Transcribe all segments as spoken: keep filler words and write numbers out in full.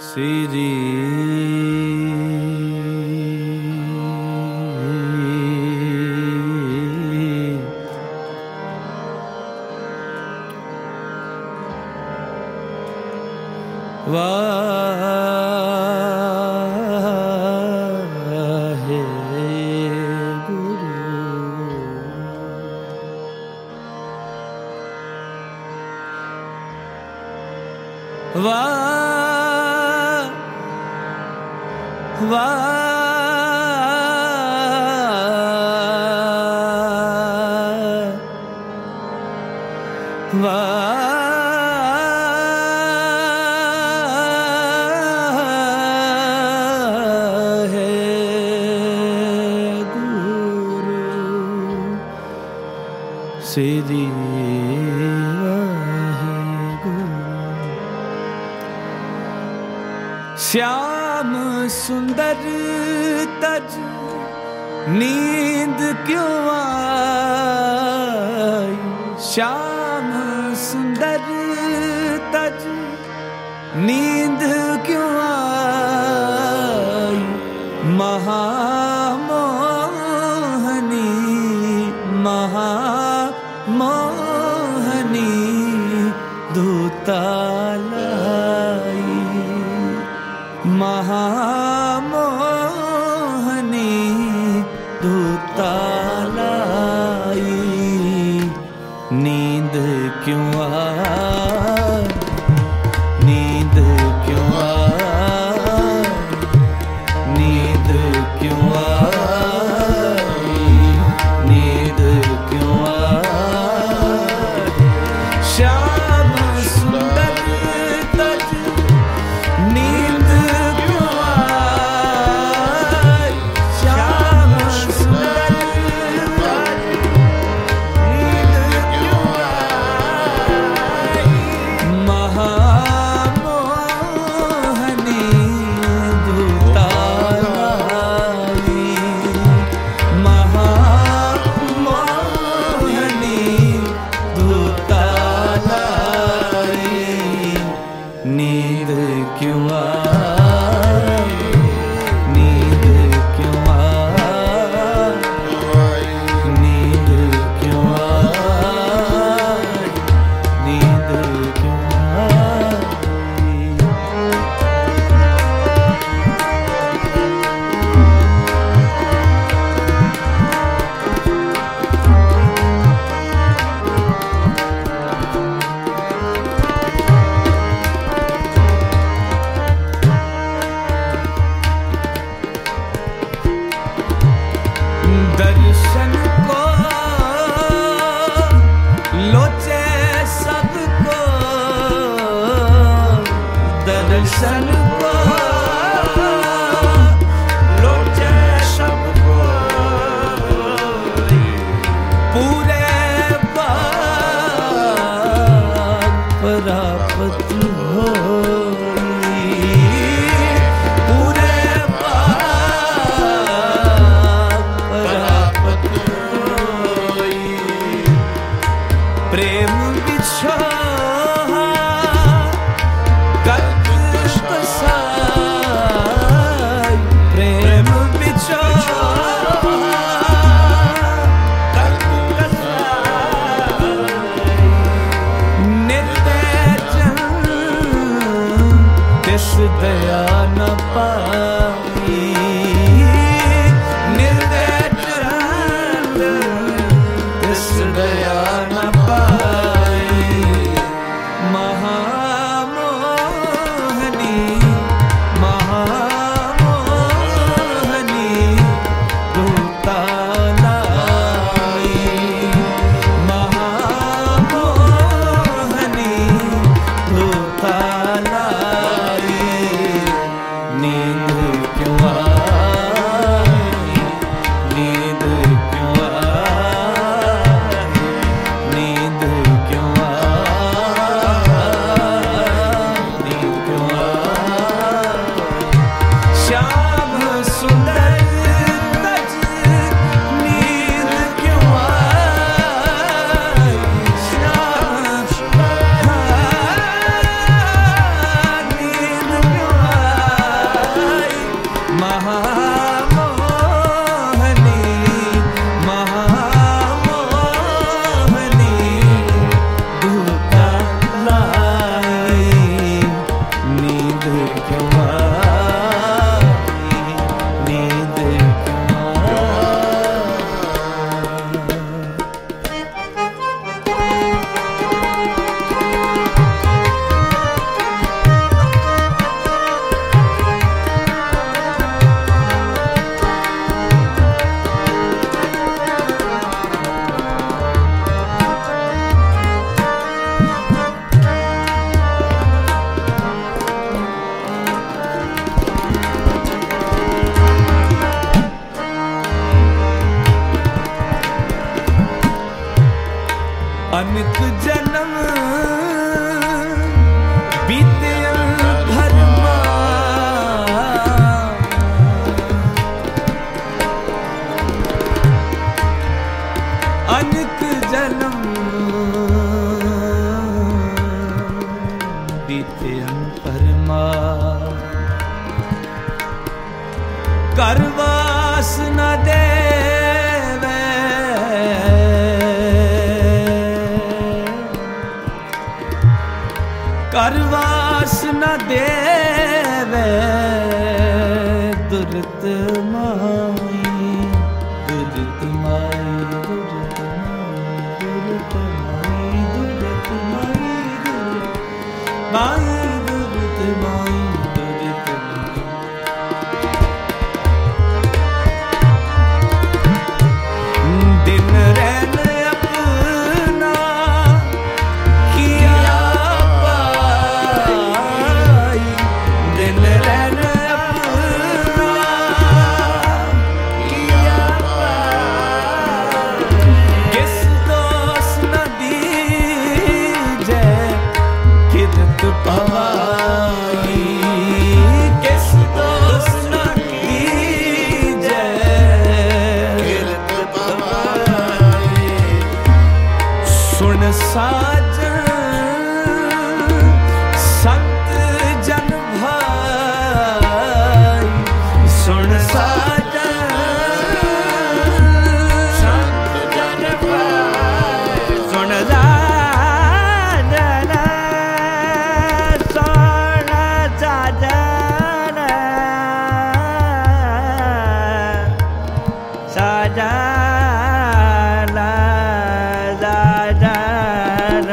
श्री वाहे गुरु वाह वाह वाहे गुरु श्री श्याम सुंदर तज नींद क्यों आई, श्याम सुंदर तज नींद क्यों आई, महामोहनी महामोहनी दूतालाई, महामोहनी दूतालाई, नींद क्यों आई, नींद क्यों आई, नींद क्यों आई, नींद क्यों आई, श्याम सुंदर तज नींद दर्शन को लोचे सबको, दर्शन को लोचे सबको, पूरे बाग प्राप्त हो, प्रेम बिछोहा कल्प कसाई, प्रेम बिछोहा कल्प कसाई, निर्दय जन तिस दया न पाई, निर्दय जन तिस दया न पाई, महामोहनी महामोहनी दूतालाई, महामोहनी दूतालाई, नींद न देवे करवास न देवे दुर्त माई दुर्त माई दुर्त माई दुर्त माई दुर्त माई माई दुर्त माई दुर्त माई दिन रैन अपना किया पाई दिन रैन अपना किया पाई किस दोष न दीजे किरत पाई किस दोष न दीजे किरत पाई सुन साजन संत जन भाई सुन साजन संत जन भाई सुन साजन सुन साजन साजन साजन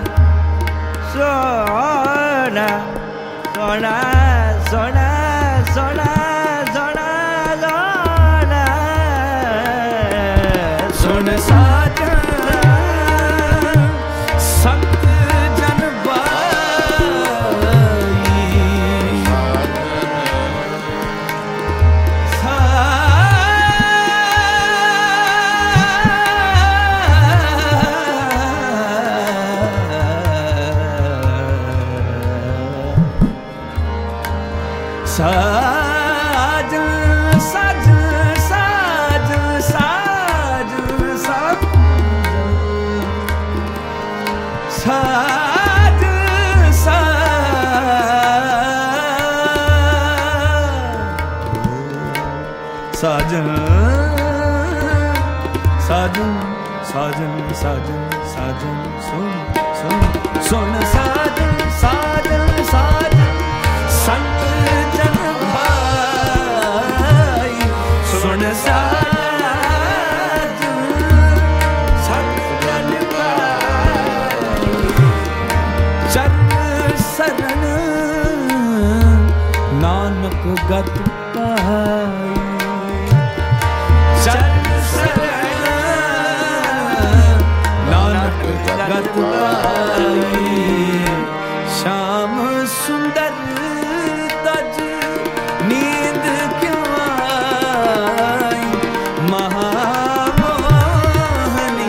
सोना सोना सोना सोना सोना सोना सुन साजन संत जन बाई साजन साजन साजन साजन साजन साजन साजन साजन साजन साजन सुन सुन सुन साजन साजन साजन संत जन भाई सुन साजन संत जन भाई चरण शरण नानक गत पाई चरण शरण नानक गत पाई श्याम सुंदर तज नींद क्यों आई महामोहनी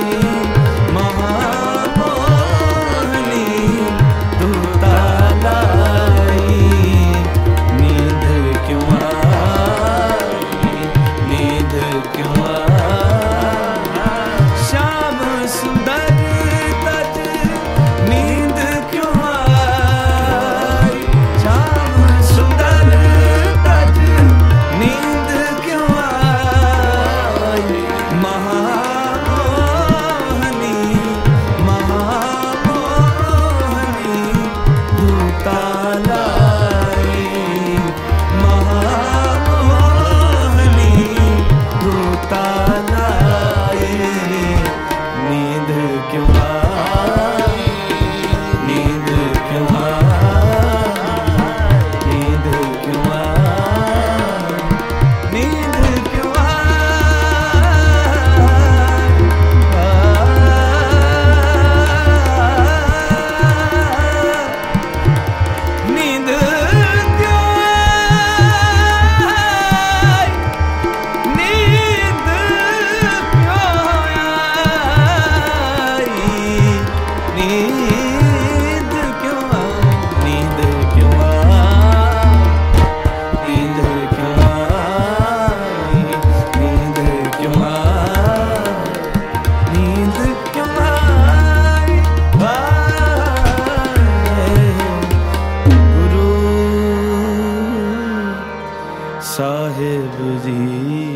महामोहनी दूता लाई नींद क्यों आई नींद क्यों आई श्याम सुंदर तज नींद क्यों आई श्याम सुंदर तज नींद क्यों आई महामोहनी महामोहनी दूता लाई महामोहनी दूता लाई नींद क्यों आई नींद क्यों आई नींद क्यों आई नींद क्यों आई नींद क्यों आई नींद क्यों आई नींद क्यों आई नींद क्यों आई नींद क्यों आई नींद क्यों आई नींद क्यों आई गुरु साहिब जी